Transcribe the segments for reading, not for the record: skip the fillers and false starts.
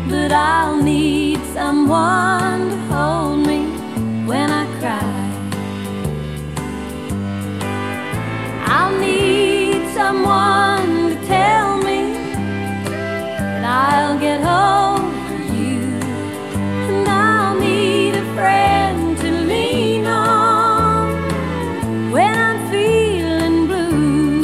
but I'll need someone to hold me when I cry. I'll need someone to tell me that I'll get over you, and I'll need a friend to lean on when I'm feeling blue.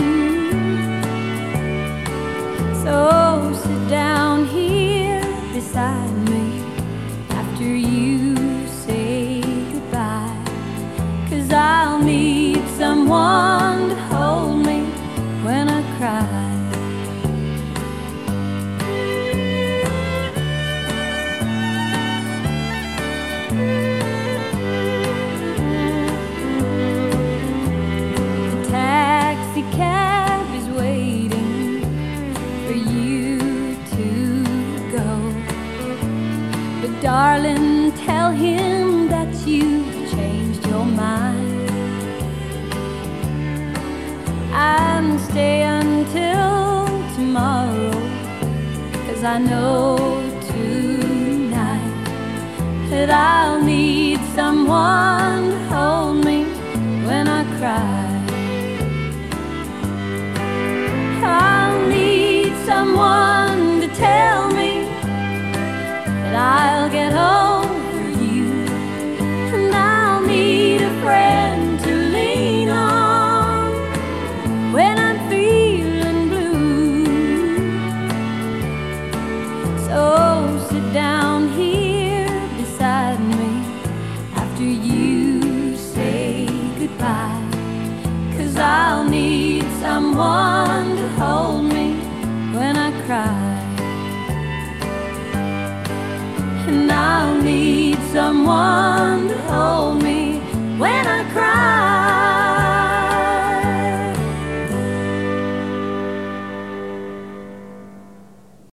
So sit down here beside me after you say goodbye, 'cause I'll need someone to hold me when I cry. The taxi cab is waiting for you to go, but darling, tell him that you've changed your mind, and stay until tomorrow, 'cause I know tonight that I'll need someone to hold me when I cry. I'll need someone to tell me that I'll get over you, and I'll need a friend to lean on when I'm feeling blue. So sit down here beside me after you say goodbye, 'cause I'll need someone to hold me when I cry, and I'll need